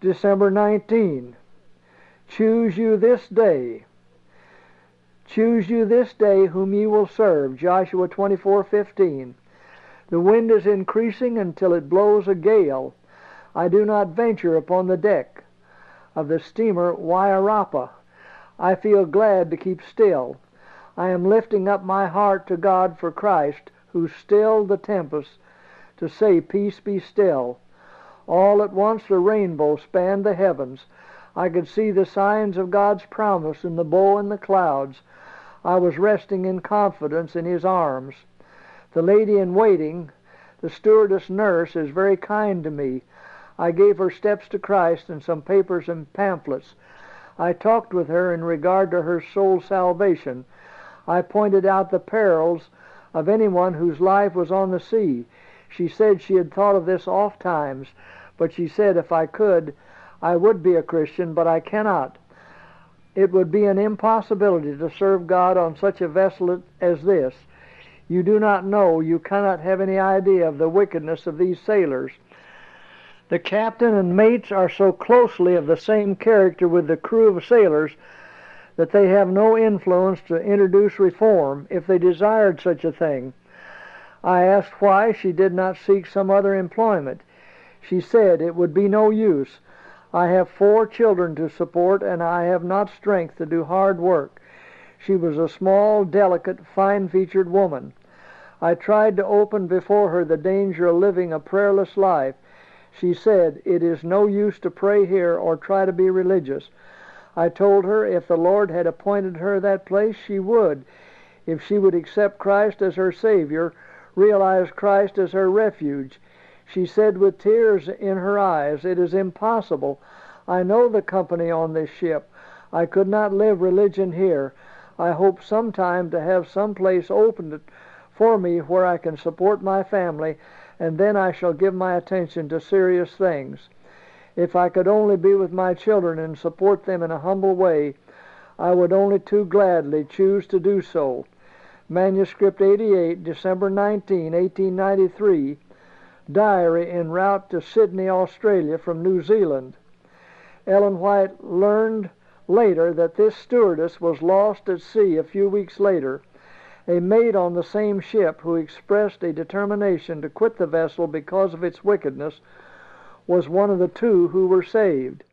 December 19. Choose you this day. Choose you this day whom ye will serve. Joshua 24:15. The wind is increasing until it blows a gale. I do not venture upon the deck of the steamer Wairarapa. I feel glad to keep still. I am lifting up my heart to God for Christ, who stilled the tempest, to say, peace be still. All at once the rainbow spanned the heavens. I could see the signs of God's promise in the bow and the clouds. I was resting in confidence in His arms. The lady in waiting, the stewardess nurse, is very kind to me. I gave her Steps to Christ and some papers and pamphlets. I talked with her in regard to her soul's salvation. I pointed out the perils of anyone whose life was on the sea. She said she had thought of this oft times, but she said if I could, I would be a Christian, but I cannot. It would be an impossibility to serve God on such a vessel as this. You do not know, you cannot have any idea of the wickedness of these sailors. The captain and mates are so closely of the same character with the crew of sailors that they have no influence to introduce reform if they desired such a thing. I asked why she did not seek some other employment. She said it would be no use. I have 4 children to support, and I have not strength to do hard work. She was a small, delicate, fine-featured woman. I tried to open before her the danger of living a prayerless life. She said, it is no use to pray here or try to be religious. I told her if the Lord had appointed her that place, she would. If she would accept Christ as her Savior, realize Christ as her refuge. She said with tears in her eyes, it is impossible. I know the company on this ship. I could not live religion here. I hope sometime to have some place opened for me where I can support my family, and then I shall give my attention to serious things. If I could only be with my children and support them in a humble way, I would only too gladly choose to do so. Manuscript 88, December 19, 1893. Diary en route to Sydney, Australia from New Zealand. Ellen White learned later that this stewardess was lost at sea a few weeks later. A mate on the same ship who expressed a determination to quit the vessel because of its wickedness was one of the 2 who were saved.